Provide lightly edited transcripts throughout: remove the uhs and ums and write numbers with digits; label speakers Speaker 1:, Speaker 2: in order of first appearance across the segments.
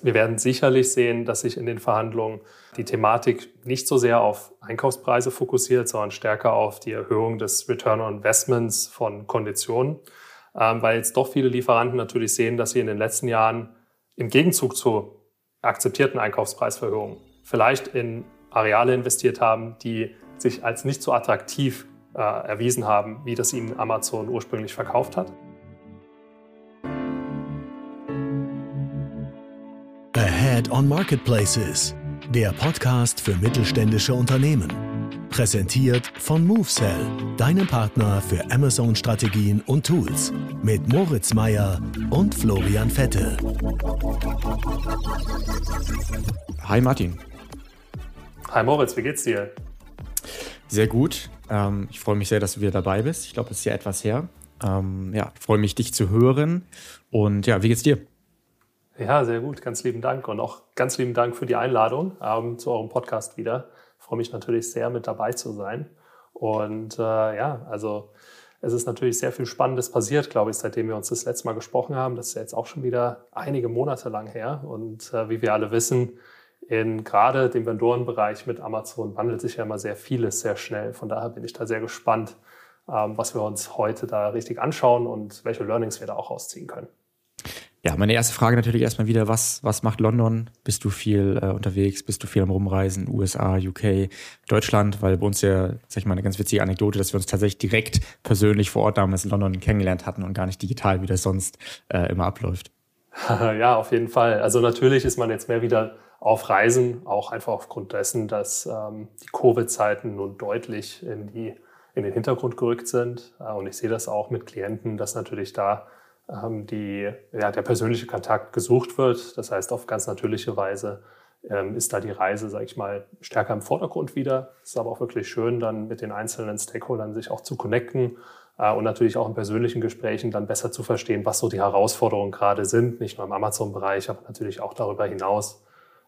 Speaker 1: wir werden sicherlich sehen, dass sich in den Verhandlungen die Thematik nicht so sehr auf Einkaufspreise fokussiert, sondern stärker auf die Erhöhung des Return on Investments von Konditionen, weil jetzt doch viele Lieferanten natürlich sehen, dass sie in den letzten Jahren im Gegenzug zu akzeptierten Einkaufspreisverhöhungen vielleicht in Areale investiert haben, die sich als nicht so attraktiv erwiesen haben, wie das ihnen Amazon ursprünglich verkauft hat.
Speaker 2: Ahead on Marketplaces, der Podcast für mittelständische Unternehmen. Präsentiert von MoveSell, deinem Partner für Amazon-Strategien und Tools. Mit Moritz Meyer und Florian Vettel.
Speaker 3: Hi Martin.
Speaker 1: Hi Moritz, wie geht's dir?
Speaker 3: Sehr gut. Ich freue mich sehr, dass du wieder dabei bist. Ich glaube, es ist ja etwas her. Ich freue mich, dich zu hören. Und ja, wie geht's dir?
Speaker 1: Ja, sehr gut. Ganz lieben Dank. Und auch ganz lieben Dank für die Einladung zu eurem Podcast wieder. Ich freue mich natürlich sehr, mit dabei zu sein. Und also es ist natürlich sehr viel Spannendes passiert, glaube ich, seitdem wir uns das letzte Mal gesprochen haben. Das ist ja jetzt auch schon wieder einige Monate lang her. Und wie wir alle wissen, in gerade dem Vendorenbereich mit Amazon wandelt sich ja immer sehr vieles sehr schnell. Von daher bin ich da sehr gespannt, was wir uns heute da richtig anschauen und welche Learnings wir da auch rausziehen können.
Speaker 3: Ja, meine erste Frage natürlich erstmal wieder, was macht London? Bist du viel unterwegs? Bist du viel am Rumreisen? USA, UK, Deutschland? Weil bei uns ja, sag ich mal, eine ganz witzige Anekdote, dass wir uns tatsächlich direkt persönlich vor Ort damals in London kennengelernt hatten und gar nicht digital, wie das sonst immer abläuft.
Speaker 1: Ja, auf jeden Fall. Also natürlich ist man jetzt mehr wieder auf Reisen, auch einfach aufgrund dessen, dass die Covid-Zeiten nun deutlich in den Hintergrund gerückt sind. Und ich sehe das auch mit Klienten, dass natürlich da der persönliche Kontakt gesucht wird. Das heißt, auf ganz natürliche Weise ist da die Reise, sage ich mal, stärker im Vordergrund wieder. Es ist aber auch wirklich schön, dann mit den einzelnen Stakeholdern sich auch zu connecten und natürlich auch in persönlichen Gesprächen dann besser zu verstehen, was so die Herausforderungen gerade sind, nicht nur im Amazon-Bereich, aber natürlich auch darüber hinaus.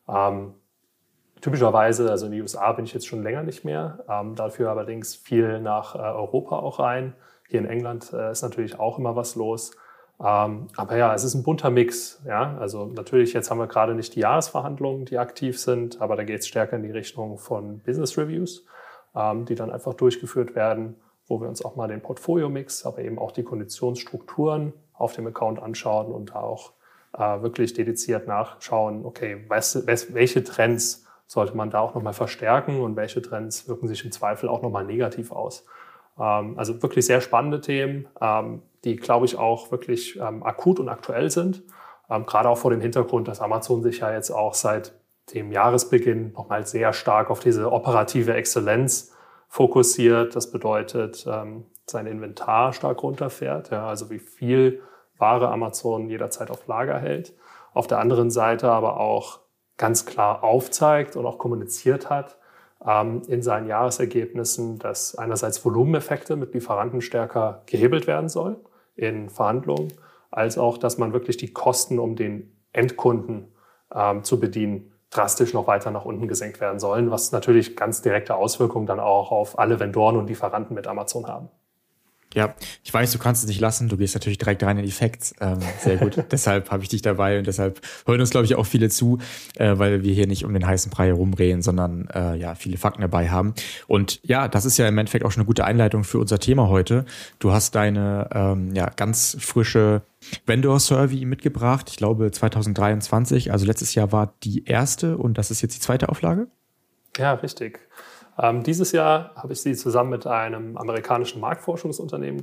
Speaker 1: Typischerweise, also in die USA bin ich jetzt schon länger nicht mehr, dafür allerdings viel nach Europa auch rein. Hier in England ist natürlich auch immer was los. Aber ja, es ist ein bunter Mix. Ja? Also natürlich, jetzt haben wir gerade nicht die Jahresverhandlungen, die aktiv sind, aber da geht es stärker in die Richtung von Business Reviews, die dann einfach durchgeführt werden, wo wir uns auch mal den Portfolio-Mix, aber eben auch die Konditionsstrukturen auf dem Account anschauen und da auch wirklich dediziert nachschauen, okay, welche Trends sollte man da auch nochmal verstärken und welche Trends wirken sich im Zweifel auch nochmal negativ aus. Also wirklich sehr spannende Themen, die, glaube ich, auch wirklich akut und aktuell sind. Gerade auch vor dem Hintergrund, dass Amazon sich ja jetzt auch seit dem Jahresbeginn nochmal sehr stark auf diese operative Exzellenz fokussiert. Das bedeutet, sein Inventar stark runterfährt, ja, also wie viel Ware Amazon jederzeit auf Lager hält. Auf der anderen Seite aber auch ganz klar aufzeigt und auch kommuniziert hat in seinen Jahresergebnissen, dass einerseits Volumeneffekte mit Lieferanten stärker gehebelt werden sollen in Verhandlungen, als auch, dass man wirklich die Kosten, um den Endkunden zu bedienen, drastisch noch weiter nach unten gesenkt werden sollen, was natürlich ganz direkte Auswirkungen dann auch auf alle Vendoren und Lieferanten mit Amazon haben.
Speaker 3: Ja, ich weiß, du kannst es nicht lassen. Du gehst natürlich direkt rein in die Facts. Sehr gut. Deshalb habe ich dich dabei und deshalb hören uns, glaube ich, auch viele zu, weil wir hier nicht um den heißen Brei herumreden, sondern viele Fakten dabei haben. Und ja, das ist ja im Endeffekt auch schon eine gute Einleitung für unser Thema heute. Du hast deine ganz frische Vendor-Survey mitgebracht. Ich glaube 2023, also letztes Jahr war die erste und das ist jetzt die zweite Auflage?
Speaker 1: Ja, richtig. Dieses Jahr habe ich sie zusammen mit einem amerikanischen Marktforschungsunternehmen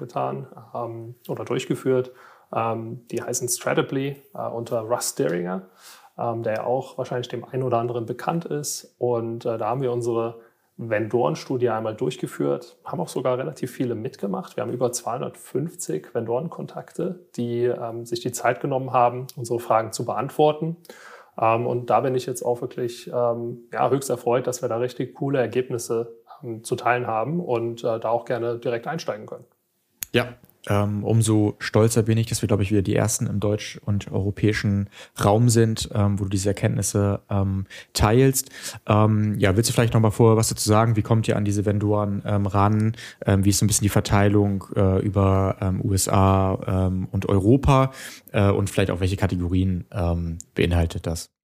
Speaker 1: durchgeführt. Die heißen Stratably unter Russ Deringer, der ja auch wahrscheinlich dem einen oder anderen bekannt ist. Und da haben wir unsere Vendorenstudie einmal durchgeführt, haben auch sogar relativ viele mitgemacht. Wir haben über 250 Vendorenkontakte, die sich die Zeit genommen haben, unsere Fragen zu beantworten. Und da bin ich jetzt auch wirklich höchst erfreut, dass wir da richtig coole Ergebnisse zu teilen haben und da auch gerne direkt einsteigen können.
Speaker 3: Ja, umso stolzer bin ich, dass wir, glaube ich, wieder die Ersten im deutsch- und europäischen Raum sind, wo du diese Erkenntnisse teilst. Willst du vielleicht noch mal vorher was dazu sagen? Wie kommt ihr an diese Vendoren ran? Wie ist so ein bisschen die Verteilung über USA und Europa? Und vielleicht auch, welche Kategorien beinhaltet das?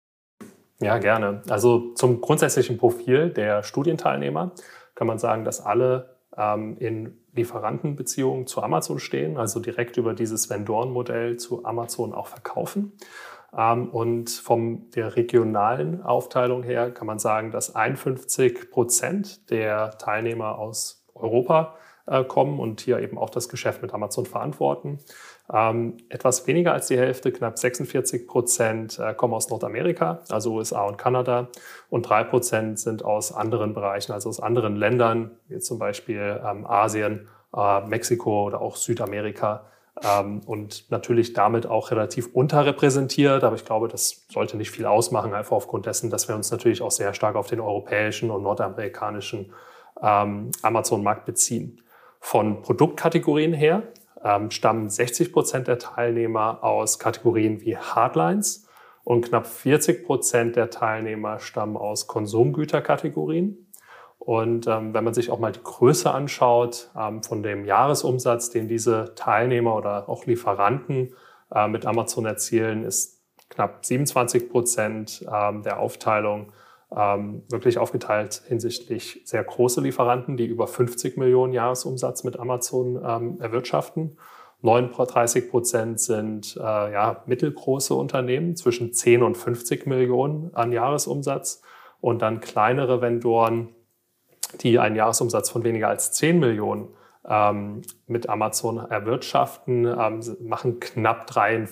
Speaker 1: Ja, gerne. Also zum grundsätzlichen Profil der Studienteilnehmer kann man sagen, dass alle in Lieferantenbeziehungen zu Amazon stehen, also direkt über dieses Vendorenmodell zu Amazon auch verkaufen. Und von der regionalen Aufteilung her kann man sagen, dass 51% der Teilnehmer aus Europa kommen und hier eben auch das Geschäft mit Amazon verantworten. Etwas weniger als die Hälfte, knapp 46%, kommen aus Nordamerika, also USA und Kanada, und 3% sind aus anderen Bereichen, also aus anderen Ländern, wie zum Beispiel Asien, Mexiko oder auch Südamerika, und natürlich damit auch relativ unterrepräsentiert, aber ich glaube, das sollte nicht viel ausmachen, einfach aufgrund dessen, dass wir uns natürlich auch sehr stark auf den europäischen und nordamerikanischen Amazon-Markt beziehen. Von Produktkategorien her stammen 60% der Teilnehmer aus Kategorien wie Hardlines und knapp 40% der Teilnehmer stammen aus Konsumgüterkategorien. Und wenn man sich auch mal die Größe anschaut von dem Jahresumsatz, den diese Teilnehmer oder auch Lieferanten mit Amazon erzielen, ist knapp 27% der Aufteilung wirklich aufgeteilt hinsichtlich sehr große Lieferanten, die über 50 Millionen Jahresumsatz mit Amazon erwirtschaften. 39% sind mittelgroße Unternehmen zwischen 10 und 50 Millionen an Jahresumsatz und dann kleinere Vendoren, die einen Jahresumsatz von weniger als 10 Millionen mit Amazon erwirtschaften, machen knapp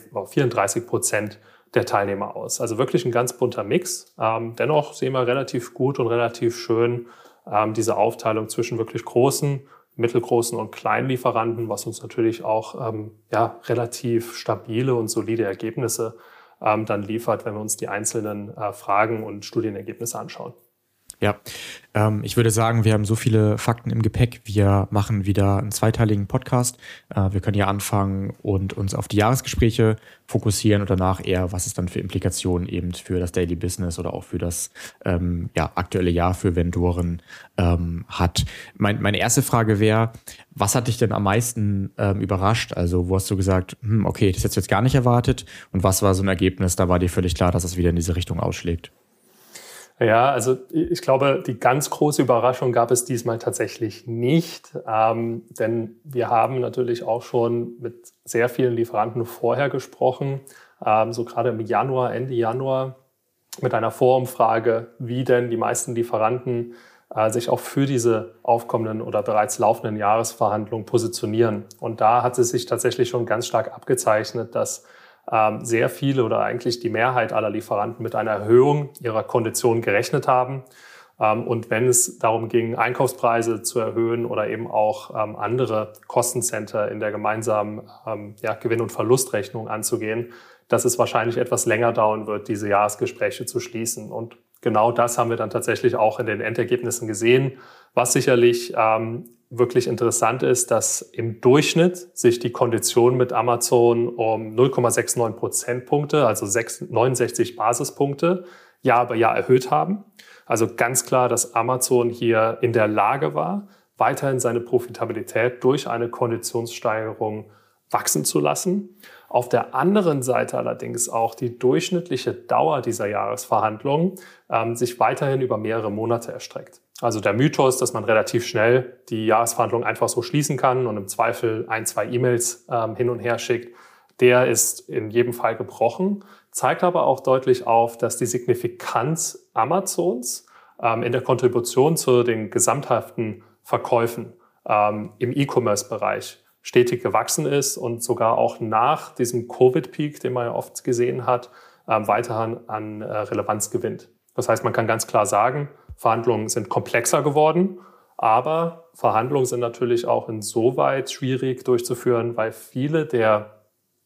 Speaker 1: 34% der Teilnehmer aus. Also wirklich ein ganz bunter Mix. Dennoch sehen wir relativ gut und relativ schön diese Aufteilung zwischen wirklich großen, mittelgroßen und kleinen Lieferanten, was uns natürlich auch relativ stabile und solide Ergebnisse dann liefert, wenn wir uns die einzelnen Fragen und Studienergebnisse anschauen.
Speaker 3: Ja, ich würde sagen, wir haben so viele Fakten im Gepäck. Wir machen wieder einen zweiteiligen Podcast. Wir können ja anfangen und uns auf die Jahresgespräche fokussieren und danach eher, was es dann für Implikationen eben für das Daily Business oder auch für das aktuelle Jahr für Vendoren hat. Meine erste Frage wäre, was hat dich denn am meisten überrascht? Also wo hast du gesagt, okay, das hättest du jetzt gar nicht erwartet? Und was war so ein Ergebnis, da war dir völlig klar, dass es wieder in diese Richtung ausschlägt?
Speaker 1: Ja, also ich glaube, die ganz große Überraschung gab es diesmal tatsächlich nicht, denn wir haben natürlich auch schon mit sehr vielen Lieferanten vorher gesprochen, so gerade im Januar, Ende Januar, mit einer Vorumfrage, wie denn die meisten Lieferanten sich auch für diese aufkommenden oder bereits laufenden Jahresverhandlungen positionieren. Und da hat es sich tatsächlich schon ganz stark abgezeichnet, dass sehr viele oder eigentlich die Mehrheit aller Lieferanten mit einer Erhöhung ihrer Konditionen gerechnet haben. Und wenn es darum ging, Einkaufspreise zu erhöhen oder eben auch andere Kostencenter in der gemeinsamen Gewinn- und Verlustrechnung anzugehen, dass es wahrscheinlich etwas länger dauern wird, diese Jahresgespräche zu schließen. Und genau das haben wir dann tatsächlich auch in den Endergebnissen gesehen, was sicherlich wirklich interessant ist, dass im Durchschnitt sich die Konditionen mit Amazon um 0,69 Prozentpunkte, also 69 Basispunkte, Jahr über Jahr erhöht haben. Also ganz klar, dass Amazon hier in der Lage war, weiterhin seine Profitabilität durch eine Konditionssteigerung wachsen zu lassen. Auf der anderen Seite allerdings auch die durchschnittliche Dauer dieser Jahresverhandlungen sich weiterhin über mehrere Monate erstreckt. Also der Mythos, dass man relativ schnell die Jahresverhandlungen einfach so schließen kann und im Zweifel 1-2 E-Mails hin und her schickt, der ist in jedem Fall gebrochen, zeigt aber auch deutlich auf, dass die Signifikanz Amazons in der Kontribution zu den gesamthaften Verkäufen im E-Commerce-Bereich stetig gewachsen ist und sogar auch nach diesem Covid-Peak, den man ja oft gesehen hat, weiterhin an Relevanz gewinnt. Das heißt, man kann ganz klar sagen, Verhandlungen sind komplexer geworden, aber Verhandlungen sind natürlich auch insoweit schwierig durchzuführen, weil viele der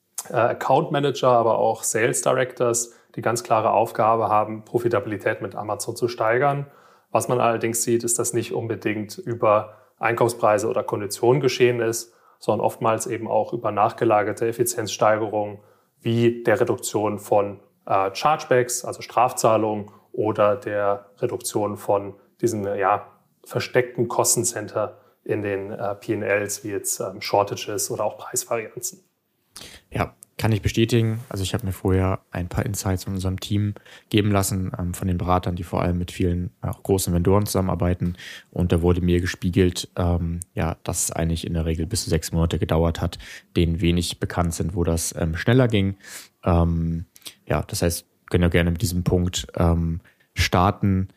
Speaker 1: Account Manager, aber auch Sales Directors die ganz klare Aufgabe haben, Profitabilität mit Amazon zu steigern. Was man allerdings sieht, ist, dass nicht unbedingt über Einkaufspreise oder Konditionen geschehen ist, sondern oftmals eben auch über nachgelagerte Effizienzsteigerungen wie der Reduktion von Chargebacks, also Strafzahlungen, oder der Reduktion von diesen versteckten Kostencenter in den P&Ls, wie jetzt Shortages oder auch Preisvarianzen.
Speaker 3: Ja, Kann ich bestätigen. Also ich habe mir vorher ein paar Insights von unserem Team geben lassen, von den Beratern, die vor allem mit vielen auch großen Vendoren zusammenarbeiten. Und da wurde mir gespiegelt, dass es eigentlich in der Regel bis zu 6 Monate gedauert hat, denen wenig bekannt sind, wo das schneller ging. Das heißt, können wir gerne mit diesem Punkt starten.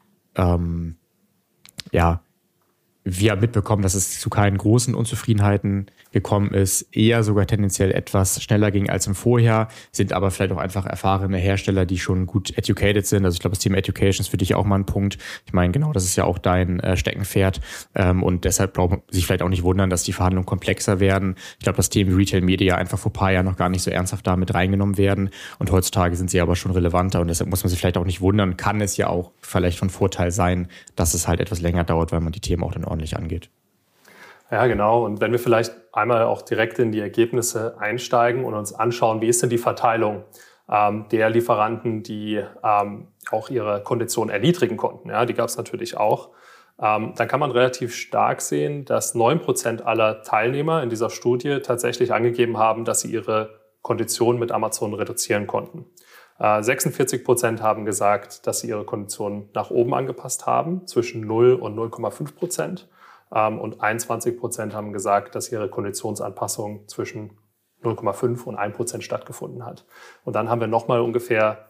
Speaker 3: Wir haben mitbekommen, dass es zu keinen großen Unzufriedenheiten gekommen ist, eher sogar tendenziell etwas schneller ging als im Vorjahr, sind aber vielleicht auch einfach erfahrene Hersteller, die schon gut educated sind. Also ich glaube, das Thema Education ist für dich auch mal ein Punkt. Ich meine, genau, das ist ja auch dein Steckenpferd und deshalb braucht man sich vielleicht auch nicht wundern, dass die Verhandlungen komplexer werden. Ich glaube, das Thema Retail Media einfach vor ein paar Jahren noch gar nicht so ernsthaft damit reingenommen werden und heutzutage sind sie aber schon relevanter und deshalb muss man sich vielleicht auch nicht wundern, kann es ja auch vielleicht von Vorteil sein, dass es halt etwas länger dauert, weil man die Themen auch dann ordentlich angeht.
Speaker 1: Ja, genau. Und wenn wir vielleicht einmal auch direkt in die Ergebnisse einsteigen und uns anschauen, wie ist denn die Verteilung der Lieferanten, die auch ihre Konditionen erniedrigen konnten. Ja, die gab es natürlich auch. Dann kann man relativ stark sehen, dass 9% aller Teilnehmer in dieser Studie tatsächlich angegeben haben, dass sie ihre Konditionen mit Amazon reduzieren konnten. 46% haben gesagt, dass sie ihre Konditionen nach oben angepasst haben, zwischen 0 und 0,5%. Und 21% haben gesagt, dass ihre Konditionsanpassung zwischen 0,5 und 1% stattgefunden hat. Und dann haben wir nochmal ungefähr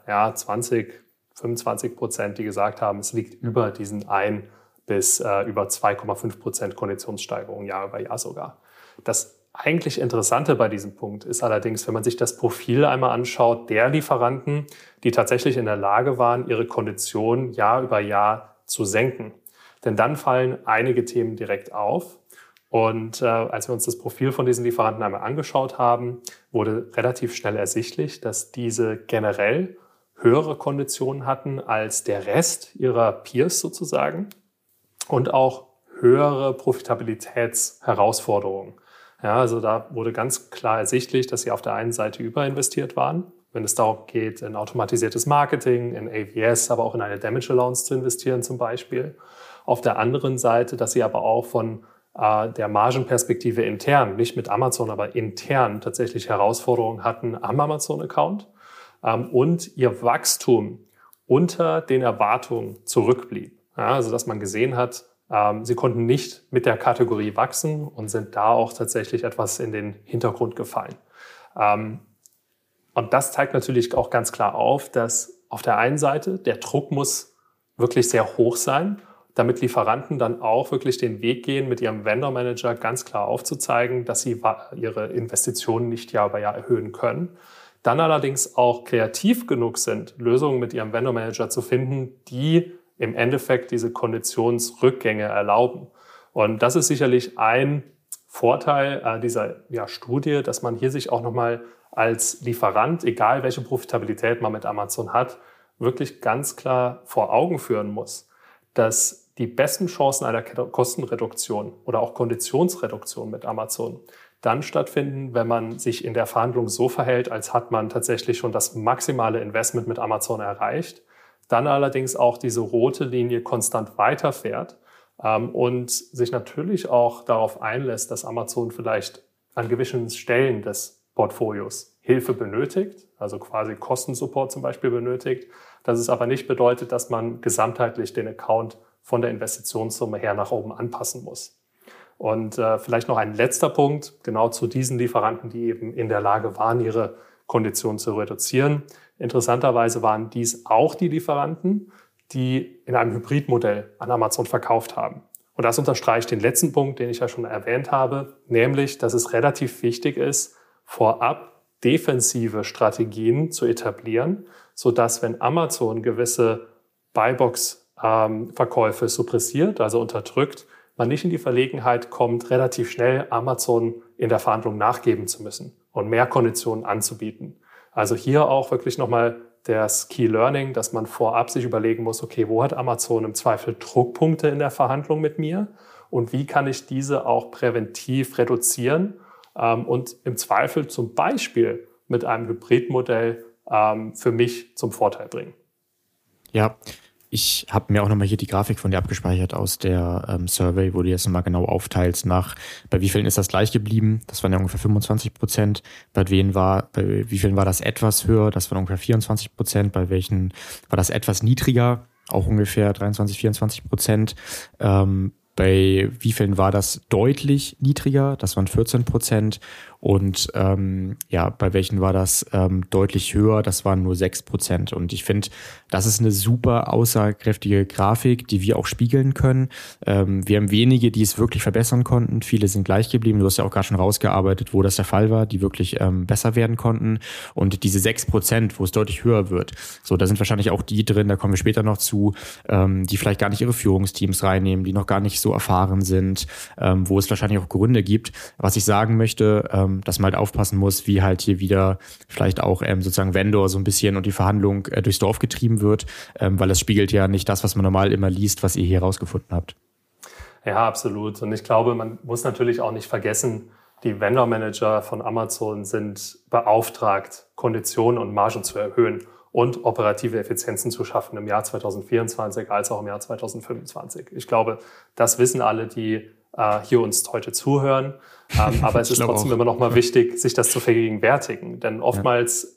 Speaker 1: 25%, die gesagt haben, es liegt über diesen 1 bis über 2,5% Konditionssteigerung Jahr über Jahr sogar. Das eigentlich Interessante bei diesem Punkt ist allerdings, wenn man sich das Profil einmal anschaut, der Lieferanten, die tatsächlich in der Lage waren, ihre Konditionen Jahr über Jahr zu senken. Denn dann fallen einige Themen direkt auf. Und als wir uns das Profil von diesen Lieferanten einmal angeschaut haben, wurde relativ schnell ersichtlich, dass diese generell höhere Konditionen hatten als der Rest ihrer Peers sozusagen und auch höhere Profitabilitätsherausforderungen. Ja, also da wurde ganz klar ersichtlich, dass sie auf der einen Seite überinvestiert waren, wenn es darum geht, in automatisiertes Marketing, in AVS, aber auch in eine Damage Allowance zu investieren zum Beispiel. Auf der anderen Seite, dass sie aber auch von der Margenperspektive intern, nicht mit Amazon, aber intern tatsächlich Herausforderungen hatten am Amazon-Account und ihr Wachstum unter den Erwartungen zurückblieb. Ja, also dass man gesehen hat, sie konnten nicht mit der Kategorie wachsen und sind da auch tatsächlich etwas in den Hintergrund gefallen. Und das zeigt natürlich auch ganz klar auf, dass auf der einen Seite der Druck muss wirklich sehr hoch sein, damit Lieferanten dann auch wirklich den Weg gehen, mit ihrem Vendor Manager ganz klar aufzuzeigen, dass sie ihre Investitionen nicht Jahr über Jahr erhöhen können. Dann allerdings auch kreativ genug sind, Lösungen mit ihrem Vendor Manager zu finden, die im Endeffekt diese Konditionsrückgänge erlauben. Und das ist sicherlich ein Vorteil dieser Studie, dass man hier sich auch nochmal als Lieferant, egal welche Profitabilität man mit Amazon hat, wirklich ganz klar vor Augen führen muss, dass die besten Chancen einer Kostenreduktion oder auch Konditionsreduktion mit Amazon dann stattfinden, wenn man sich in der Verhandlung so verhält, als hat man tatsächlich schon das maximale Investment mit Amazon erreicht, dann allerdings auch diese rote Linie konstant weiterfährt und sich natürlich auch darauf einlässt, dass Amazon vielleicht an gewissen Stellen des Portfolios Hilfe benötigt, also quasi Kostensupport zum Beispiel benötigt, dass es aber nicht bedeutet, dass man gesamtheitlich den Account von der Investitionssumme her nach oben anpassen muss. Und vielleicht noch ein letzter Punkt, genau zu diesen Lieferanten, die eben in der Lage waren, ihre Konditionen zu reduzieren. Interessanterweise waren dies auch die Lieferanten, die in einem Hybridmodell an Amazon verkauft haben. Und das unterstreicht den letzten Punkt, den ich ja schon erwähnt habe, nämlich, dass es relativ wichtig ist, vorab defensive Strategien zu etablieren, sodass, wenn Amazon gewisse Buybox-Verkäufe suppressiert, also unterdrückt, man nicht in die Verlegenheit kommt, relativ schnell Amazon in der Verhandlung nachgeben zu müssen und mehr Konditionen anzubieten. Also hier auch wirklich nochmal das Key Learning, dass man vorab sich überlegen muss, okay, wo hat Amazon im Zweifel Druckpunkte in der Verhandlung mit mir und wie kann ich diese auch präventiv reduzieren und im Zweifel zum Beispiel mit einem Hybridmodell für mich zum Vorteil bringen.
Speaker 3: Ja, Ich habe mir auch nochmal hier die Grafik von dir abgespeichert aus der Survey, wo du jetzt nochmal genau aufteilst bei wie vielen ist das gleich geblieben? Das waren ja ungefähr 25%. Bei wie vielen war das etwas höher? Das waren ungefähr 24%. Bei welchen war das etwas niedriger? Auch ungefähr 23-24%. Bei wie vielen war das deutlich niedriger? Das waren 14%. Und bei welchen war das deutlich höher? Das waren nur 6%. Und ich finde, das ist eine super aussagekräftige Grafik, die wir auch spiegeln können. Wir haben wenige, die es wirklich verbessern konnten. Viele sind gleich geblieben. Du hast ja auch gerade schon rausgearbeitet, wo das der Fall war, die wirklich besser werden konnten. Und diese 6%, wo es deutlich höher wird, so, da sind wahrscheinlich auch die drin, da kommen wir später noch zu, die vielleicht gar nicht ihre Führungsteams reinnehmen, die noch gar nicht so erfahren sind, wo es wahrscheinlich auch Gründe gibt. Was ich sagen möchte, dass man halt aufpassen muss, wie halt hier wieder vielleicht auch sozusagen Vendor so ein bisschen und die Verhandlung durchs Dorf getrieben wird, weil das spiegelt ja nicht das, was man normal immer liest, was ihr hier rausgefunden habt.
Speaker 1: Ja, absolut. Und ich glaube, man muss natürlich auch nicht vergessen, die Vendor-Manager von Amazon sind beauftragt, Konditionen und Margen zu erhöhen und operative Effizienzen zu schaffen im Jahr 2024 als auch im Jahr 2025. Ich glaube, das wissen alle, die hier uns heute zuhören. Aber es ist trotzdem immer noch mal wichtig, sich das zu vergegenwärtigen. Denn oftmals,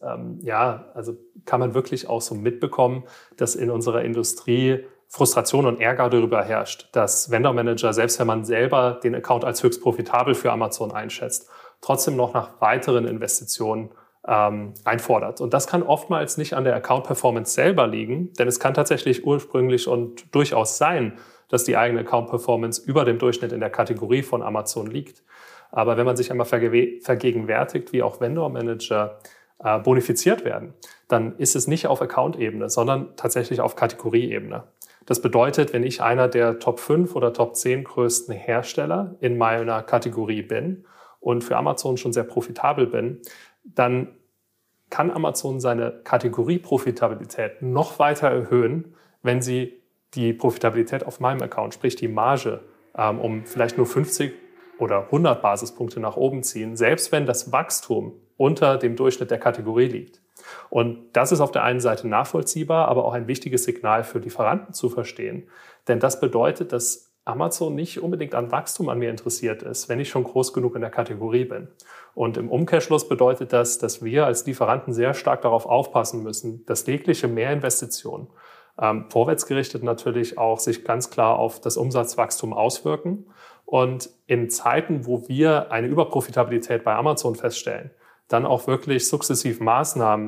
Speaker 1: also kann man wirklich auch so mitbekommen, dass in unserer Industrie Frustration und Ärger darüber herrscht, dass Vendor-Manager, selbst wenn man selber den Account als höchst profitabel für Amazon einschätzt, trotzdem noch nach weiteren Investitionen einfordert. Und das kann oftmals nicht an der Account-Performance selber liegen, denn es kann tatsächlich ursprünglich und durchaus sein, dass die eigene Account-Performance über dem Durchschnitt in der Kategorie von Amazon liegt. Aber wenn man sich einmal vergegenwärtigt, wie auch Vendor-Manager bonifiziert werden, dann ist es nicht auf Account-Ebene, sondern tatsächlich auf Kategorie-Ebene. Das bedeutet, wenn ich einer der Top 5 oder Top 10 größten Hersteller in meiner Kategorie bin und für Amazon schon sehr profitabel bin, dann kann Amazon seine Kategorie-Profitabilität noch weiter erhöhen, wenn sie die Profitabilität auf meinem Account, sprich die Marge, um vielleicht nur 50 oder 100 Basispunkte nach oben ziehen, selbst wenn das Wachstum unter dem Durchschnitt der Kategorie liegt. Und das ist auf der einen Seite nachvollziehbar, aber auch ein wichtiges Signal für Lieferanten zu verstehen. Denn das bedeutet, dass Amazon nicht unbedingt an Wachstum an mir interessiert ist, wenn ich schon groß genug in der Kategorie bin. Und im Umkehrschluss bedeutet das, dass wir als Lieferanten sehr stark darauf aufpassen müssen, dass jegliche Mehrinvestitionen vorwärtsgerichtet natürlich auch sich ganz klar auf das Umsatzwachstum auswirken. Und in Zeiten, wo wir eine Überprofitabilität bei Amazon feststellen, dann auch wirklich sukzessiv Maßnahmen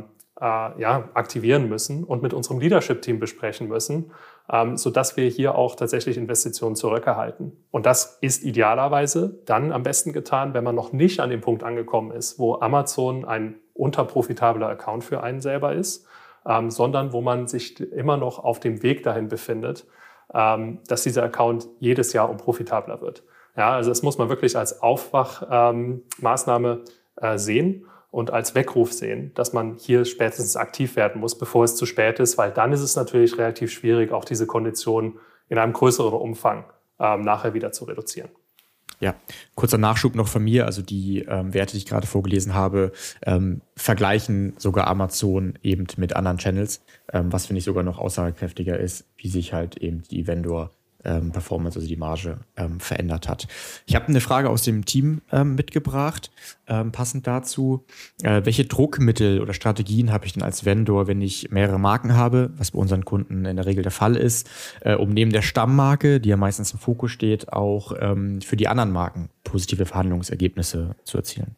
Speaker 1: aktivieren müssen und mit unserem Leadership-Team besprechen müssen, sodass wir hier auch tatsächlich Investitionen zurückerhalten. Und das ist idealerweise dann am besten getan, wenn man noch nicht an dem Punkt angekommen ist, wo Amazon ein unterprofitabler Account für einen selber ist, sondern wo man sich immer noch auf dem Weg dahin befindet, dass dieser Account jedes Jahr profitabler wird. Ja, also das muss man wirklich als Aufwachmaßnahme sehen und als Weckruf sehen, dass man hier spätestens aktiv werden muss, bevor es zu spät ist, weil dann ist es natürlich relativ schwierig, auch diese Konditionen in einem größeren Umfang nachher wieder zu reduzieren.
Speaker 3: Ja, kurzer Nachschub noch von mir. Also die Werte, die ich gerade vorgelesen habe, vergleichen sogar Amazon eben mit anderen Channels, was finde ich sogar noch aussagekräftiger ist, wie sich halt eben die Vendor-Performance, also die Marge, verändert hat. Ich habe eine Frage aus dem Team mitgebracht, passend dazu. Welche Druckmittel oder Strategien habe ich denn als Vendor, wenn ich mehrere Marken habe, was bei unseren Kunden in der Regel der Fall ist, um neben der Stammmarke, die ja meistens im Fokus steht, auch für die anderen Marken positive Verhandlungsergebnisse zu erzielen?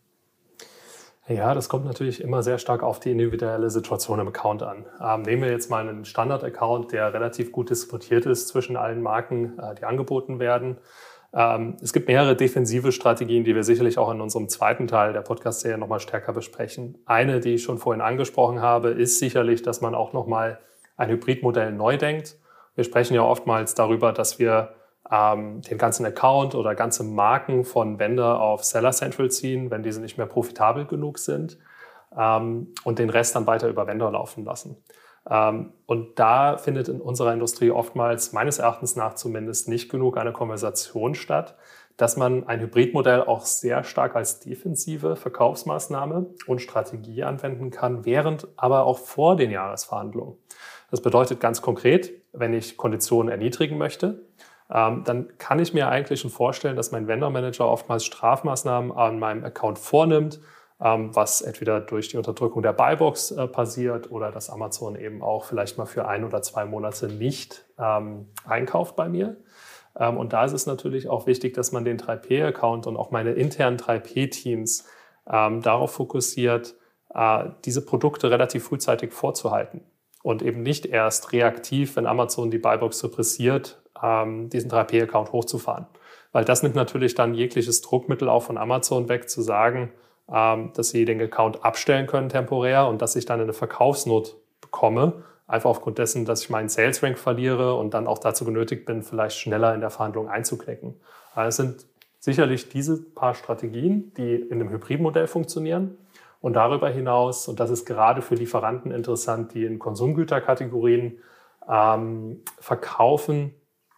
Speaker 1: Ja, das kommt natürlich immer sehr stark auf die individuelle Situation im Account an. Nehmen wir jetzt mal einen Standard-Account, der relativ gut distributiert ist zwischen allen Marken, die angeboten werden. Es gibt mehrere defensive Strategien, die wir sicherlich auch in unserem zweiten Teil der Podcast-Serie nochmal stärker besprechen. Eine, die ich schon vorhin angesprochen habe, ist sicherlich, dass man auch nochmal ein Hybridmodell neu denkt. Wir sprechen ja oftmals darüber, dass wir den ganzen Account oder ganze Marken von Vendor auf Seller Central ziehen, wenn diese nicht mehr profitabel genug sind, und den Rest dann weiter über Vendor laufen lassen. Und da findet in unserer Industrie oftmals, meines Erachtens nach zumindest, nicht genug eine Konversation statt, dass man ein Hybridmodell auch sehr stark als defensive Verkaufsmaßnahme und Strategie anwenden kann, während aber auch vor den Jahresverhandlungen. Das bedeutet ganz konkret, wenn ich Konditionen erniedrigen möchte, dann kann ich mir eigentlich schon vorstellen, dass mein Vendor Manager oftmals Strafmaßnahmen an meinem Account vornimmt, was entweder durch die Unterdrückung der Buybox passiert oder dass Amazon eben auch vielleicht mal für 1 oder 2 Monate nicht einkauft bei mir. Und da ist es natürlich auch wichtig, dass man den 3P-Account und auch meine internen 3P-Teams darauf fokussiert, diese Produkte relativ frühzeitig vorzuhalten und eben nicht erst reaktiv, wenn Amazon die Buybox suppressiert, diesen 3P-Account hochzufahren. Weil das nimmt natürlich dann jegliches Druckmittel auch von Amazon weg, zu sagen, dass sie den Account abstellen können temporär und dass ich dann eine Verkaufsnot bekomme, einfach aufgrund dessen, dass ich meinen Sales Rank verliere und dann auch dazu genötigt bin, vielleicht schneller in der Verhandlung einzuklicken. Es sind sicherlich diese paar Strategien, die in einem Hybridmodell funktionieren. Und darüber hinaus, und das ist gerade für Lieferanten interessant, die in Konsumgüterkategorien verkaufen,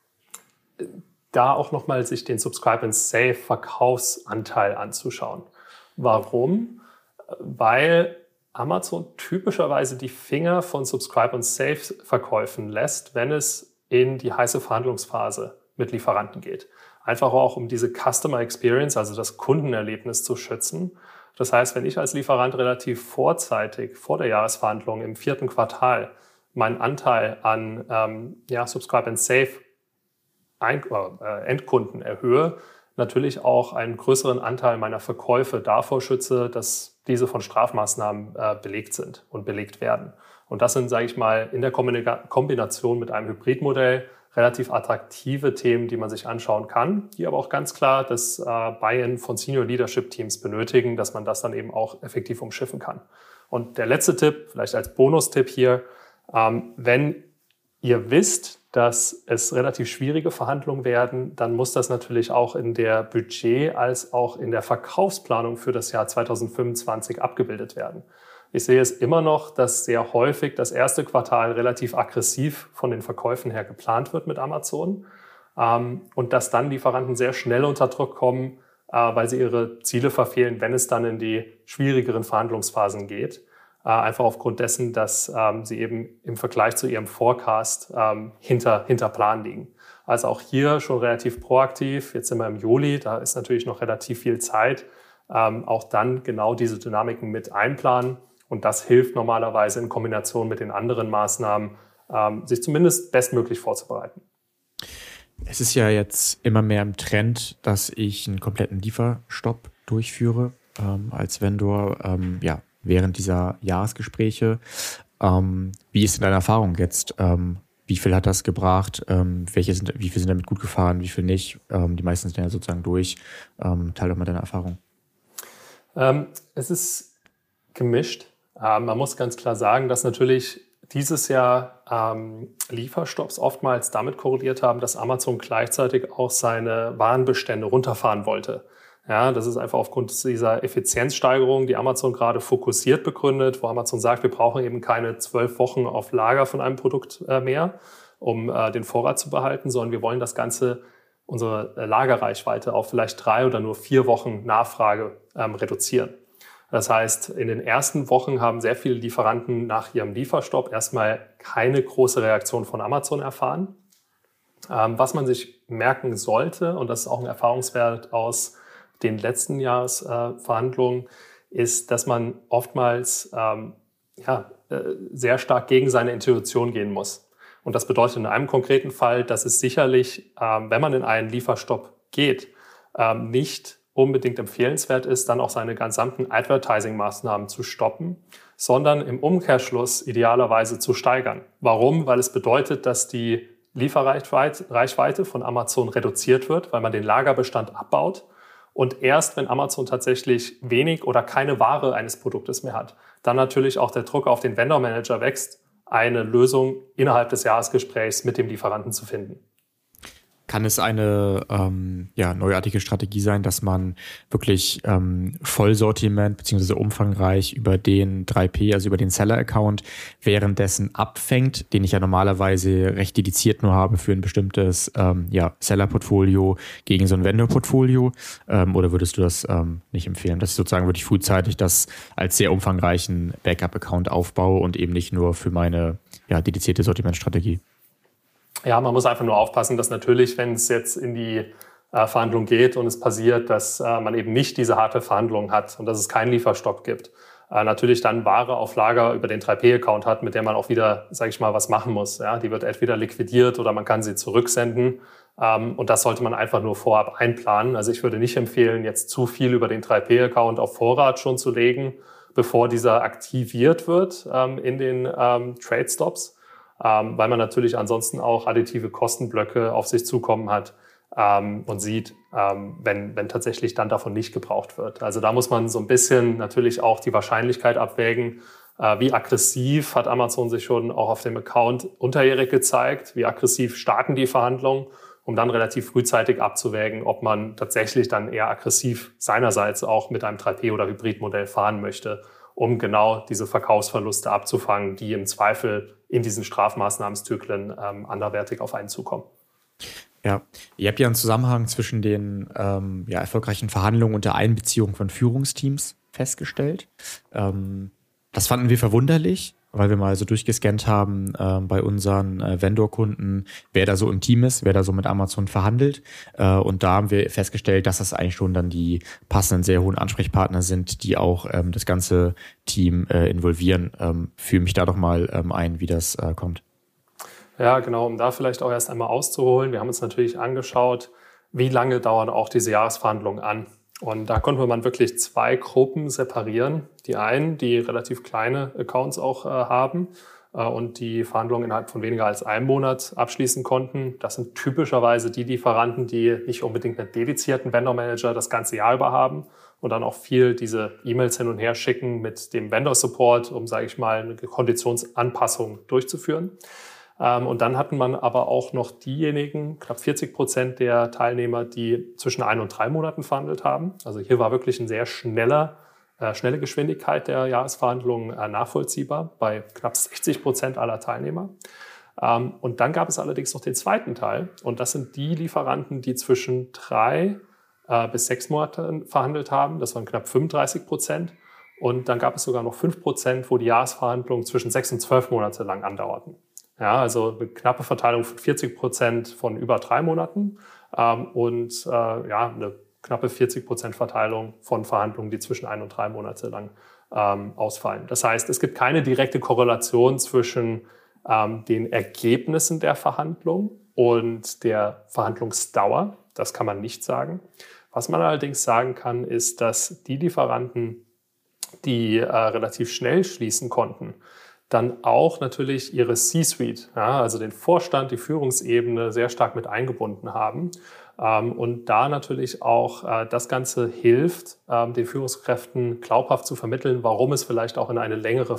Speaker 1: da auch nochmal sich den Subscribe and Save Verkaufsanteil anzuschauen. Warum? Weil Amazon typischerweise die Finger von Subscribe and Save Verkäufen lässt, wenn es in die heiße Verhandlungsphase mit Lieferanten geht. Einfach auch, um diese Customer Experience, also das Kundenerlebnis zu schützen. Das heißt, wenn ich als Lieferant relativ vorzeitig vor der Jahresverhandlung im 4. Quartal meinen Anteil an Subscribe and Save Endkunden erhöhe, natürlich auch einen größeren Anteil meiner Verkäufe davor schütze, dass diese von Strafmaßnahmen belegt sind und belegt werden. Und das sind, sage ich mal, in der Kombination mit einem Hybridmodell relativ attraktive Themen, die man sich anschauen kann, die aber auch ganz klar das Buy-in von Senior Leadership Teams benötigen, dass man das dann eben auch effektiv umschiffen kann. Und der letzte Tipp, vielleicht als Bonustipp hier, wenn ihr wisst, dass es relativ schwierige Verhandlungen werden, dann muss das natürlich auch in der Budget- als auch in der Verkaufsplanung für das Jahr 2025 abgebildet werden. Ich sehe es immer noch, dass sehr häufig das erste Quartal relativ aggressiv von den Verkäufen her geplant wird mit Amazon und dass dann Lieferanten sehr schnell unter Druck kommen, weil sie ihre Ziele verfehlen, wenn es dann in die schwierigeren Verhandlungsphasen geht. Einfach aufgrund dessen, dass sie eben im Vergleich zu ihrem Forecast hinter Plan liegen. Also auch hier schon relativ proaktiv. Jetzt sind wir im Juli, da ist natürlich noch relativ viel Zeit. Auch dann genau diese Dynamiken mit einplanen. Und das hilft normalerweise in Kombination mit den anderen Maßnahmen, sich zumindest bestmöglich vorzubereiten.
Speaker 3: Es ist ja jetzt immer mehr im Trend, dass ich einen kompletten Lieferstopp durchführe als Vendor, während dieser Jahresgespräche. Wie ist denn deine Erfahrung jetzt? Wie viel hat das gebracht? Wie viel sind damit gut gefahren? Wie viel nicht? Die meisten sind ja sozusagen durch. Teil doch mal deine Erfahrung.
Speaker 1: Es ist gemischt. Man muss ganz klar sagen, dass natürlich dieses Jahr Lieferstopps oftmals damit korreliert haben, dass Amazon gleichzeitig auch seine Warenbestände runterfahren wollte. Ja, das ist einfach aufgrund dieser Effizienzsteigerung, die Amazon gerade fokussiert begründet, wo Amazon sagt, wir brauchen eben keine 12 Wochen auf Lager von einem Produkt mehr, um den Vorrat zu behalten, sondern wir wollen das Ganze, unsere Lagerreichweite auf vielleicht 3 oder nur 4 Wochen Nachfrage reduzieren. Das heißt, in den ersten Wochen haben sehr viele Lieferanten nach ihrem Lieferstopp erstmal keine große Reaktion von Amazon erfahren. Was man sich merken sollte, und das ist auch ein Erfahrungswert aus den letzten Jahresverhandlungen, ist, dass man oftmals sehr stark gegen seine Intuition gehen muss. Und das bedeutet in einem konkreten Fall, dass es sicherlich, wenn man in einen Lieferstopp geht, nicht unbedingt empfehlenswert ist, dann auch seine gesamten Advertising-Maßnahmen zu stoppen, sondern im Umkehrschluss idealerweise zu steigern. Warum? Weil es bedeutet, dass die Lieferreichweite von Amazon reduziert wird, weil man den Lagerbestand abbaut. Und erst wenn Amazon tatsächlich wenig oder keine Ware eines Produktes mehr hat, dann natürlich auch der Druck auf den Vendor Manager wächst, eine Lösung innerhalb des Jahresgesprächs mit dem Lieferanten zu finden.
Speaker 3: Kann es eine neuartige Strategie sein, dass man wirklich Vollsortiment bzw. umfangreich über den 3P, also über den Seller-Account, währenddessen abfängt, den ich ja normalerweise recht dediziert nur habe für ein bestimmtes Seller-Portfolio gegen so ein Vendor-Portfolio? Oder würdest du das nicht empfehlen, dass ich sozusagen wirklich frühzeitig das als sehr umfangreichen Backup-Account aufbaue und eben nicht nur für meine dedizierte Sortimentstrategie?
Speaker 1: Ja, man muss einfach nur aufpassen, dass natürlich, wenn es jetzt in die Verhandlung geht und es passiert, dass man eben nicht diese harte Verhandlung hat und dass es keinen Lieferstopp gibt, natürlich dann Ware auf Lager über den 3P-Account hat, mit der man auch wieder, sage ich mal, was machen muss. Ja? Die wird entweder liquidiert oder man kann sie zurücksenden. Und das sollte man einfach nur vorab einplanen. Also ich würde nicht empfehlen, jetzt zu viel über den 3P-Account auf Vorrat schon zu legen, bevor dieser aktiviert wird in den Trade-Stops. Weil man natürlich ansonsten auch additive Kostenblöcke auf sich zukommen hat und sieht, wenn tatsächlich dann davon nicht gebraucht wird. Also da muss man so ein bisschen natürlich auch die Wahrscheinlichkeit abwägen, wie aggressiv hat Amazon sich schon auch auf dem Account unterjährig gezeigt, wie aggressiv starten die Verhandlungen, um dann relativ frühzeitig abzuwägen, ob man tatsächlich dann eher aggressiv seinerseits auch mit einem 3P- oder Hybridmodell fahren möchte, um genau diese Verkaufsverluste abzufangen, die im Zweifel in diesen Strafmaßnahmenzyklen anderweitig auf einen zukommen.
Speaker 3: Ja, ihr habt ja einen Zusammenhang zwischen den erfolgreichen Verhandlungen und der Einbeziehung von Führungsteams festgestellt. Das fanden wir verwunderlich, weil wir mal so durchgescannt haben bei unseren Vendor-Kunden, wer da so im Team ist, wer da so mit Amazon verhandelt. Und da haben wir festgestellt, dass das eigentlich schon dann die passenden, sehr hohen Ansprechpartner sind, die auch das ganze Team involvieren. Fühl mich da doch mal ein, wie das kommt.
Speaker 1: Ja, genau, um da vielleicht auch erst einmal auszuholen. Wir haben uns natürlich angeschaut, wie lange dauern auch diese Jahresverhandlungen an. Und da konnte man wirklich zwei Gruppen separieren. Die einen, die relativ kleine Accounts auch haben und die Verhandlungen innerhalb von weniger als einem Monat abschließen konnten. Das sind typischerweise die Lieferanten, die nicht unbedingt einen dedizierten Vendor-Manager das ganze Jahr über haben und dann auch viel diese E-Mails hin und her schicken mit dem Vendor-Support, um, sage ich mal, eine Konditionsanpassung durchzuführen. Und dann hatten man aber auch noch diejenigen, knapp 40% der Teilnehmer, die zwischen 1 und 3 Monaten verhandelt haben. Also hier war wirklich eine sehr schnelle Geschwindigkeit der Jahresverhandlungen nachvollziehbar bei knapp 60% aller Teilnehmer. Und dann gab es allerdings noch den zweiten Teil. Und das sind die Lieferanten, die zwischen 3 bis 6 Monaten verhandelt haben. Das waren knapp 35%. Und dann gab es sogar noch 5%, wo die Jahresverhandlungen zwischen 6 und 12 Monate lang andauerten. Ja, also eine knappe Verteilung von 40% von über 3 Monaten und eine knappe 40% Verteilung von Verhandlungen, die zwischen 1 und 3 Monate lang ausfallen. Das heißt, es gibt keine direkte Korrelation zwischen den Ergebnissen der Verhandlung und der Verhandlungsdauer. Das kann man nicht sagen. Was man allerdings sagen kann, ist, dass die Lieferanten, die relativ schnell schließen konnten, dann auch natürlich ihre C-Suite, also den Vorstand, die Führungsebene sehr stark mit eingebunden haben. Und da natürlich auch das Ganze hilft, den Führungskräften glaubhaft zu vermitteln, warum es vielleicht auch in eine längere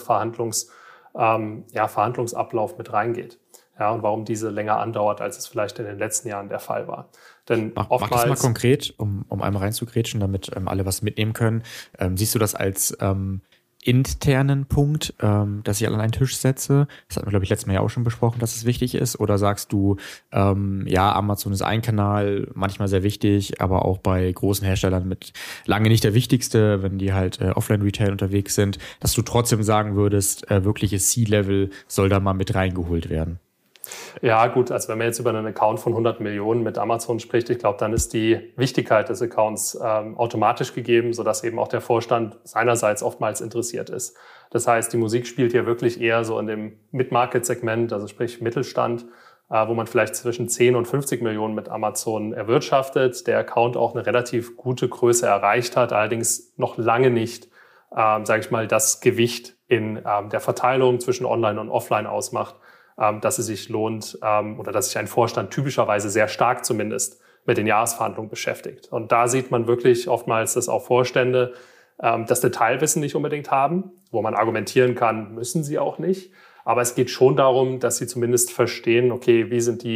Speaker 1: Verhandlungsablauf mit reingeht. Ja, und warum diese länger andauert, als es vielleicht in den letzten Jahren der Fall war. Denn
Speaker 3: mach das mal konkret, um einmal reinzugrätschen, damit alle was mitnehmen können. Siehst du das als internen Punkt, dass ich alle an einen Tisch setze? Das hatten wir, glaube ich, letztes Mal ja auch schon besprochen, dass es wichtig ist. Oder sagst du, Amazon ist ein Kanal, manchmal sehr wichtig, aber auch bei großen Herstellern mit lange nicht der wichtigste, wenn die halt Offline-Retail unterwegs sind, dass du trotzdem sagen würdest, wirkliches C-Level soll da mal mit reingeholt werden?
Speaker 1: Ja, gut, also wenn man jetzt über einen Account von 100 Millionen mit Amazon spricht, ich glaube, dann ist die Wichtigkeit des Accounts automatisch gegeben, sodass eben auch der Vorstand seinerseits oftmals interessiert ist. Das heißt, die Musik spielt hier wirklich eher so in dem Mid-Market-Segment, also sprich Mittelstand, wo man vielleicht zwischen 10 und 50 Millionen mit Amazon erwirtschaftet, der Account auch eine relativ gute Größe erreicht hat, allerdings noch lange nicht, das Gewicht in der Verteilung zwischen Online und Offline ausmacht, dass es sich lohnt oder dass sich ein Vorstand typischerweise sehr stark zumindest mit den Jahresverhandlungen beschäftigt. Und da sieht man wirklich oftmals, dass auch Vorstände das Detailwissen nicht unbedingt haben, wo man argumentieren kann, müssen sie auch nicht. Aber es geht schon darum, dass sie zumindest verstehen, okay, wie sind die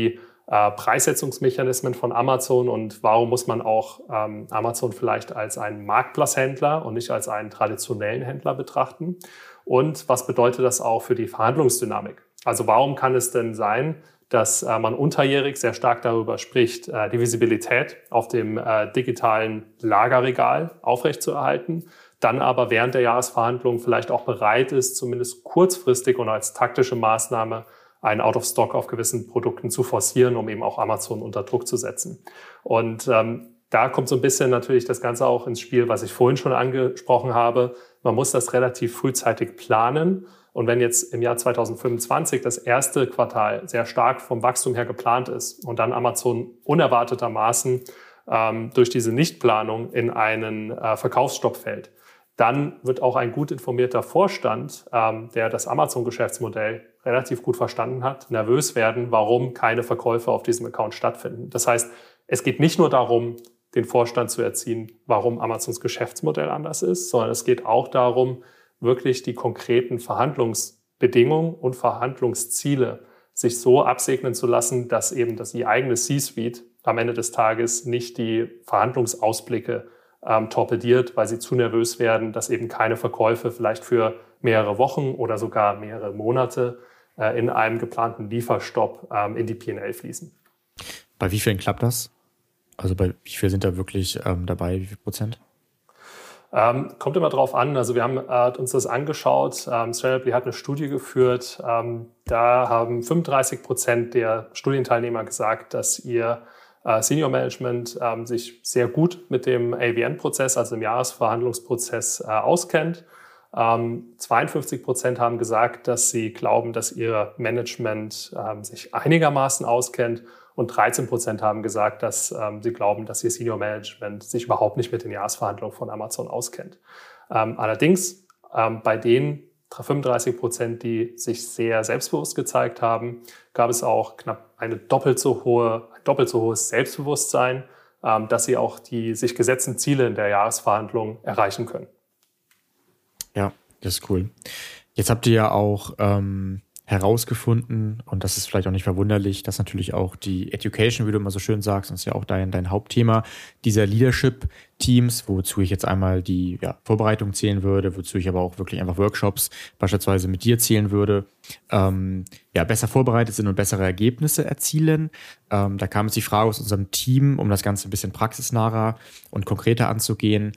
Speaker 1: Preissetzungsmechanismen von Amazon und warum muss man auch Amazon vielleicht als einen Marktplatzhändler und nicht als einen traditionellen Händler betrachten? Und was bedeutet das auch für die Verhandlungsdynamik? Also warum kann es denn sein, dass man unterjährig sehr stark darüber spricht, die Visibilität auf dem digitalen Lagerregal aufrechtzuerhalten, dann aber während der Jahresverhandlungen vielleicht auch bereit ist, zumindest kurzfristig und als taktische Maßnahme einen Out-of-Stock auf gewissen Produkten zu forcieren, um eben auch Amazon unter Druck zu setzen. Und da kommt so ein bisschen natürlich das Ganze auch ins Spiel, was ich vorhin schon angesprochen habe. Man muss das relativ frühzeitig planen. Und wenn jetzt im Jahr 2025 das erste Quartal sehr stark vom Wachstum her geplant ist und dann Amazon unerwartetermaßen durch diese Nichtplanung in einen Verkaufsstopp fällt, dann wird auch ein gut informierter Vorstand, der das Amazon-Geschäftsmodell relativ gut verstanden hat, nervös werden, warum keine Verkäufe auf diesem Account stattfinden. Das heißt, es geht nicht nur darum, den Vorstand zu erziehen, warum Amazons Geschäftsmodell anders ist, sondern es geht auch darum, wirklich die konkreten Verhandlungsbedingungen und Verhandlungsziele sich so absegnen zu lassen, dass eben die eigene C-Suite am Ende des Tages nicht die Verhandlungsausblicke torpediert, weil sie zu nervös werden, dass eben keine Verkäufe vielleicht für mehrere Wochen oder sogar mehrere Monate in einem geplanten Lieferstopp in die P&L fließen.
Speaker 3: Bei wie vielen klappt das? Also bei wie viel sind da wirklich dabei? Wie viel Prozent?
Speaker 1: Kommt immer drauf an. Also wir haben uns das angeschaut. Strategy hat eine Studie geführt. Da haben 35% der Studienteilnehmer gesagt, dass ihr Senior Management sich sehr gut mit dem AVN-Prozess, also dem Jahresverhandlungsprozess, auskennt. 52% haben gesagt, dass sie glauben, dass ihr Management sich einigermaßen auskennt. Und 13% haben gesagt, dass sie glauben, dass ihr Senior Management sich überhaupt nicht mit den Jahresverhandlungen von Amazon auskennt. Allerdings bei den 35%, die sich sehr selbstbewusst gezeigt haben, gab es auch knapp ein doppelt so hohes Selbstbewusstsein, dass sie auch die sich gesetzten Ziele in der Jahresverhandlung erreichen können.
Speaker 3: Ja, das ist cool. Jetzt habt ihr ja auch herausgefunden, und das ist vielleicht auch nicht verwunderlich, dass natürlich auch die Education, wie du immer so schön sagst, das ist ja auch dein Hauptthema, dieser Leadership-Teams, wozu ich jetzt einmal die Vorbereitung zählen würde, wozu ich aber auch wirklich einfach Workshops beispielsweise mit dir zählen würde, besser vorbereitet sind und bessere Ergebnisse erzielen. Da kam jetzt die Frage aus unserem Team, um das Ganze ein bisschen praxisnaher und konkreter anzugehen.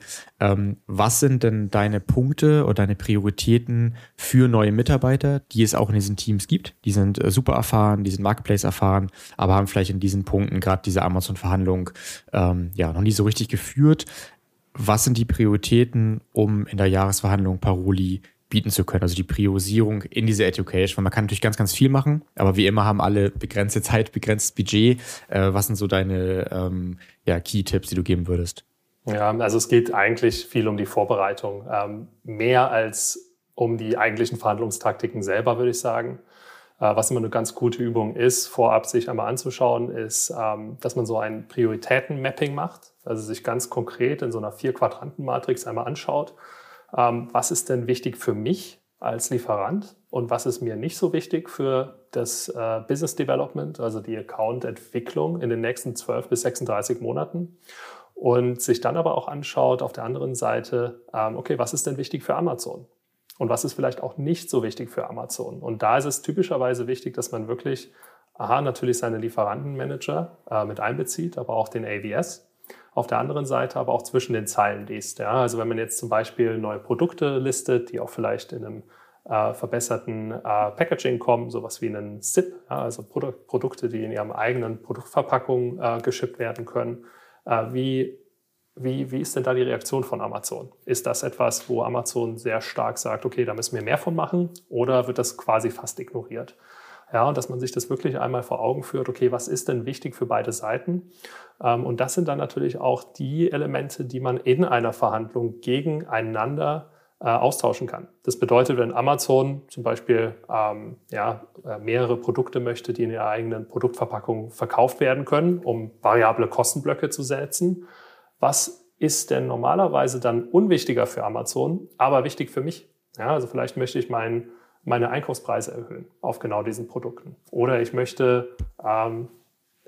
Speaker 3: Was sind denn deine Punkte oder deine Prioritäten für neue Mitarbeiter, die es auch in diesen Teams gibt? Die sind super erfahren, die sind Marketplace erfahren, aber haben vielleicht in diesen Punkten gerade diese Amazon-Verhandlung noch nie so richtig geführt. Was sind die Prioritäten, um in der Jahresverhandlung Paroli bieten zu können, also die Priorisierung in diese Education? Weil man kann natürlich ganz, ganz viel machen, aber wie immer haben alle begrenzte Zeit, begrenztes Budget. Was sind so deine Key-Tipps, die du geben würdest?
Speaker 1: Ja, also es geht eigentlich viel um die Vorbereitung, mehr als um die eigentlichen Verhandlungstaktiken selber, würde ich sagen. Was immer eine ganz gute Übung ist, vorab sich einmal anzuschauen, ist, dass man so ein Prioritäten-Mapping macht, also sich ganz konkret in so einer 4-Quadranten-Matrix einmal anschaut. Was ist denn wichtig für mich als Lieferant und was ist mir nicht so wichtig für das Business Development, also die Account-Entwicklung in den nächsten 12 bis 36 Monaten. Und sich dann aber auch anschaut auf der anderen Seite, was ist denn wichtig für Amazon? Und was ist vielleicht auch nicht so wichtig für Amazon? Und da ist es typischerweise wichtig, dass man wirklich natürlich seine Lieferantenmanager mit einbezieht, aber auch den AVS. Auf der anderen Seite aber auch zwischen den Zeilen liest. Ja? Also wenn man jetzt zum Beispiel neue Produkte listet, die auch vielleicht in einem verbesserten Packaging kommen, sowas wie einen SIP, also Produkte, die in ihrem eigenen Produktverpackung geschippt werden können. Wie ist denn da die Reaktion von Amazon? Ist das etwas, wo Amazon sehr stark sagt, okay, da müssen wir mehr von machen, oder wird das quasi fast ignoriert? Ja, und dass man sich das wirklich einmal vor Augen führt, okay, was ist denn wichtig für beide Seiten? Und das sind dann natürlich auch die Elemente, die man in einer Verhandlung gegeneinander austauschen kann. Das bedeutet, wenn Amazon zum Beispiel mehrere Produkte möchte, die in ihrer eigenen Produktverpackung verkauft werden können, um variable Kostenblöcke zu setzen, was ist denn normalerweise dann unwichtiger für Amazon, aber wichtig für mich? Ja, also vielleicht möchte ich meine Einkaufspreise erhöhen auf genau diesen Produkten. Oder ich möchte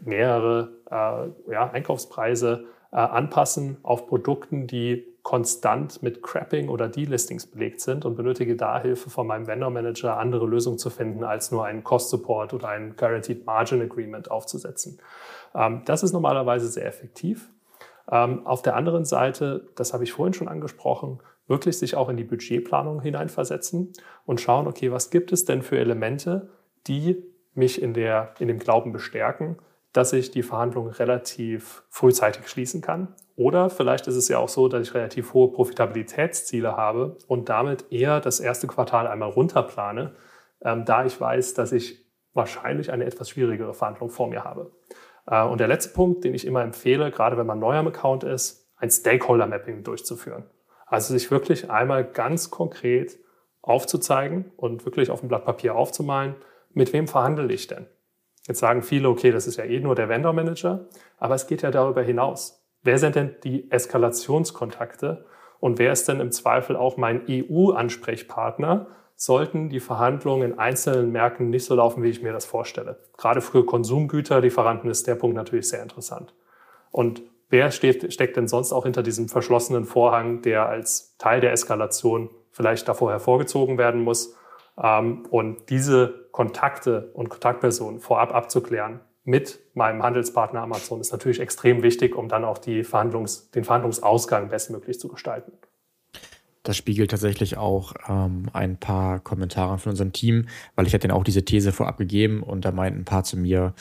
Speaker 1: mehrere Einkaufspreise anpassen auf Produkten, die konstant mit Crapping oder Delistings belegt sind und benötige da Hilfe von meinem Vendor Manager, andere Lösungen zu finden, als nur einen Cost Support oder ein Guaranteed Margin Agreement aufzusetzen. Das ist normalerweise sehr effektiv. Auf der anderen Seite, das habe ich vorhin schon angesprochen, wirklich sich auch in die Budgetplanung hineinversetzen und schauen, okay, was gibt es denn für Elemente, die mich in dem Glauben bestärken, dass ich die Verhandlungen relativ frühzeitig schließen kann. Oder vielleicht ist es ja auch so, dass ich relativ hohe Profitabilitätsziele habe und damit eher das erste Quartal einmal runterplane, da ich weiß, dass ich wahrscheinlich eine etwas schwierigere Verhandlung vor mir habe. Und der letzte Punkt, den ich immer empfehle, gerade wenn man neu am Account ist, ein Stakeholder-Mapping durchzuführen. Also sich wirklich einmal ganz konkret aufzuzeigen und wirklich auf dem Blatt Papier aufzumalen, mit wem verhandle ich denn? Jetzt sagen viele, okay, das ist ja nur der Vendor Manager, aber es geht ja darüber hinaus. Wer sind denn die Eskalationskontakte und wer ist denn im Zweifel auch mein EU-Ansprechpartner, sollten die Verhandlungen in einzelnen Märkten nicht so laufen, wie ich mir das vorstelle. Gerade für Konsumgüterlieferanten ist der Punkt natürlich sehr interessant. Und wer steckt denn sonst auch hinter diesem verschlossenen Vorhang, der als Teil der Eskalation vielleicht davor hervorgezogen werden muss? Und diese Kontakte und Kontaktpersonen vorab abzuklären mit meinem Handelspartner Amazon ist natürlich extrem wichtig, um dann auch den Verhandlungsausgang bestmöglich zu gestalten.
Speaker 3: Das spiegelt tatsächlich auch ein paar Kommentare von unserem Team, weil ich hatte denen auch diese These vorab gegeben und da meinten ein paar zu mir,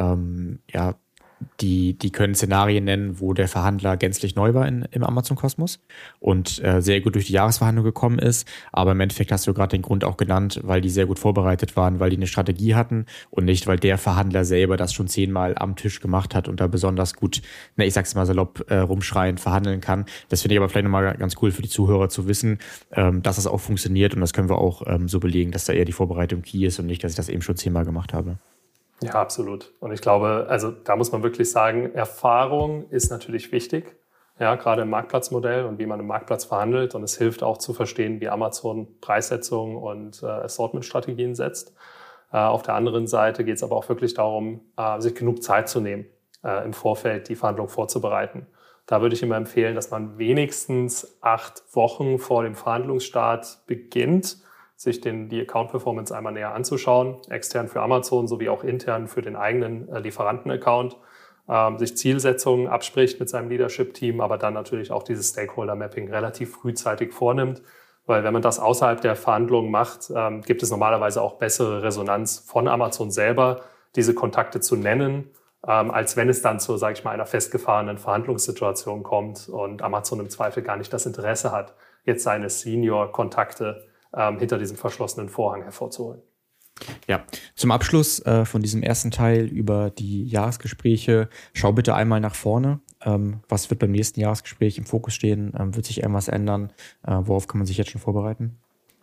Speaker 3: die können Szenarien nennen, wo der Verhandler gänzlich neu war im Amazon-Kosmos und sehr gut durch die Jahresverhandlung gekommen ist. Aber im Endeffekt hast du gerade den Grund auch genannt, weil die sehr gut vorbereitet waren, weil die eine Strategie hatten und nicht, weil der Verhandler selber das schon 10-mal am Tisch gemacht hat und da besonders gut, ich sag's mal salopp, rumschreien, verhandeln kann. Das finde ich aber vielleicht nochmal ganz cool für die Zuhörer zu wissen, dass das auch funktioniert und das können wir auch so belegen, dass da eher die Vorbereitung key ist und nicht, dass ich das eben schon 10-mal gemacht habe.
Speaker 1: Ja, absolut. Und ich glaube, also da muss man wirklich sagen, Erfahrung ist natürlich wichtig, ja, gerade im Marktplatzmodell und wie man im Marktplatz verhandelt. Und es hilft auch zu verstehen, wie Amazon Preissetzung und Assortment-Strategien setzt. Auf der anderen Seite geht es aber auch wirklich darum, sich genug Zeit zu nehmen, im Vorfeld die Verhandlung vorzubereiten. Da würde ich immer empfehlen, dass man wenigstens 8 Wochen vor dem Verhandlungsstart beginnt, sich die Account-Performance einmal näher anzuschauen, extern für Amazon sowie auch intern für den eigenen Lieferanten-Account, sich Zielsetzungen abspricht mit seinem Leadership-Team, aber dann natürlich auch dieses Stakeholder-Mapping relativ frühzeitig vornimmt, weil wenn man das außerhalb der Verhandlungen macht, gibt es normalerweise auch bessere Resonanz von Amazon selber, diese Kontakte zu nennen, als wenn es dann zu, sage ich mal, einer festgefahrenen Verhandlungssituation kommt und Amazon im Zweifel gar nicht das Interesse hat, jetzt seine Senior-Kontakte hinter diesem verschlossenen Vorhang hervorzuholen.
Speaker 3: Ja, zum Abschluss von diesem ersten Teil über die Jahresgespräche, schau bitte einmal nach vorne. Was wird beim nächsten Jahresgespräch im Fokus stehen? Wird sich irgendwas ändern? Worauf kann man sich jetzt schon vorbereiten?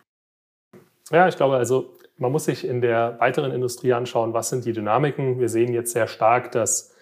Speaker 1: Ja, ich glaube, also man muss sich in der weiteren Industrie anschauen, was sind die Dynamiken. Wir sehen jetzt sehr stark, dass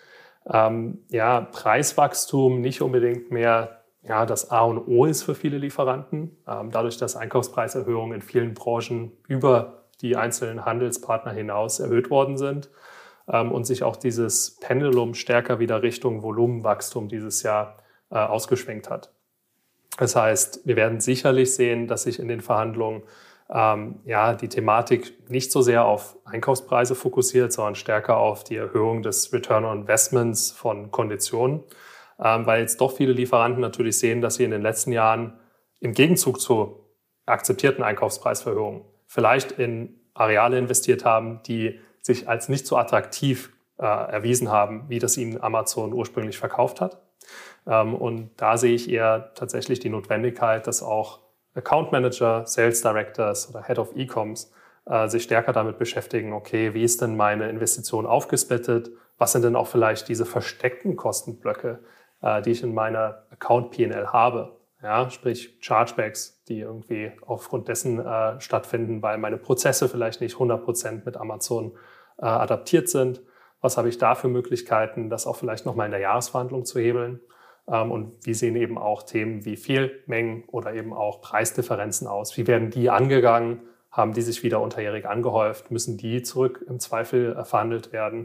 Speaker 1: Preiswachstum nicht unbedingt mehr das A und O ist für viele Lieferanten. Dadurch, dass Einkaufspreiserhöhungen in vielen Branchen über die einzelnen Handelspartner hinaus erhöht worden sind und sich auch dieses Pendulum stärker wieder Richtung Volumenwachstum dieses Jahr ausgeschwenkt hat. Das heißt, wir werden sicherlich sehen, dass sich in den Verhandlungen die Thematik nicht so sehr auf Einkaufspreise fokussiert, sondern stärker auf die Erhöhung des Return on Investments von Konditionen. Weil jetzt doch viele Lieferanten natürlich sehen, dass sie in den letzten Jahren im Gegenzug zu akzeptierten Einkaufspreisverhöhungen vielleicht in Areale investiert haben, die sich als nicht so attraktiv erwiesen haben, wie das ihnen Amazon ursprünglich verkauft hat. Und da sehe ich eher tatsächlich die Notwendigkeit, dass auch Account Manager, Sales Directors oder Head of E-Coms sich stärker damit beschäftigen, okay, wie ist denn meine Investition aufgesplittet? Was sind denn auch vielleicht diese versteckten Kostenblöcke, die ich in meiner Account P&L habe? Ja, sprich Chargebacks, die irgendwie aufgrund dessen stattfinden, weil meine Prozesse vielleicht nicht 100% mit Amazon adaptiert sind. Was habe ich da für Möglichkeiten, das auch vielleicht nochmal in der Jahresverhandlung zu hebeln? Und wie sehen eben auch Themen wie Fehlmengen oder eben auch Preisdifferenzen aus? Wie werden die angegangen? Haben die sich wieder unterjährig angehäuft? Müssen die zurück im Zweifel verhandelt werden?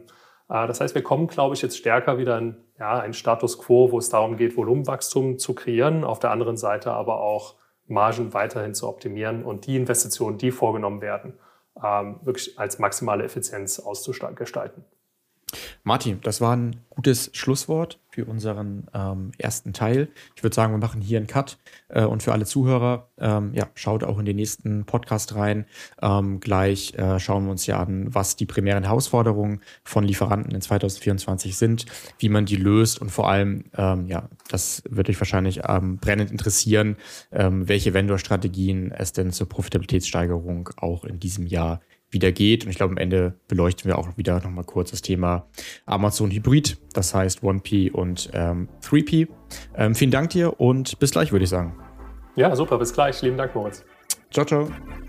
Speaker 1: Das heißt, wir kommen, glaube ich, jetzt stärker wieder in einen Status quo, wo es darum geht, Volumenwachstum zu kreieren, auf der anderen Seite aber auch Margen weiterhin zu optimieren und die Investitionen, die vorgenommen werden, wirklich als maximale Effizienz auszugestalten.
Speaker 3: Martin, das war ein gutes Schlusswort für unseren ersten Teil. Ich würde sagen, wir machen hier einen Cut und für alle Zuhörer, schaut auch in den nächsten Podcast rein. Gleich schauen wir uns ja an, was die primären Herausforderungen von Lieferanten in 2024 sind, wie man die löst und vor allem, das wird euch wahrscheinlich brennend interessieren, welche Vendor-Strategien es denn zur Profitabilitätssteigerung auch in diesem Jahr wieder geht. Und ich glaube, am Ende beleuchten wir auch wieder nochmal kurz das Thema Amazon Hybrid, das heißt 1P und 3P. Vielen Dank dir und bis gleich, würde ich sagen.
Speaker 1: Ja, super, bis gleich. Lieben Dank, Moritz.
Speaker 3: Ciao, ciao.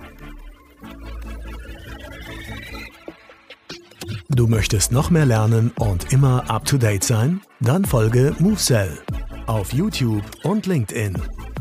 Speaker 2: Du möchtest noch mehr lernen und immer up-to-date sein? Dann folge MoveSell auf YouTube und LinkedIn.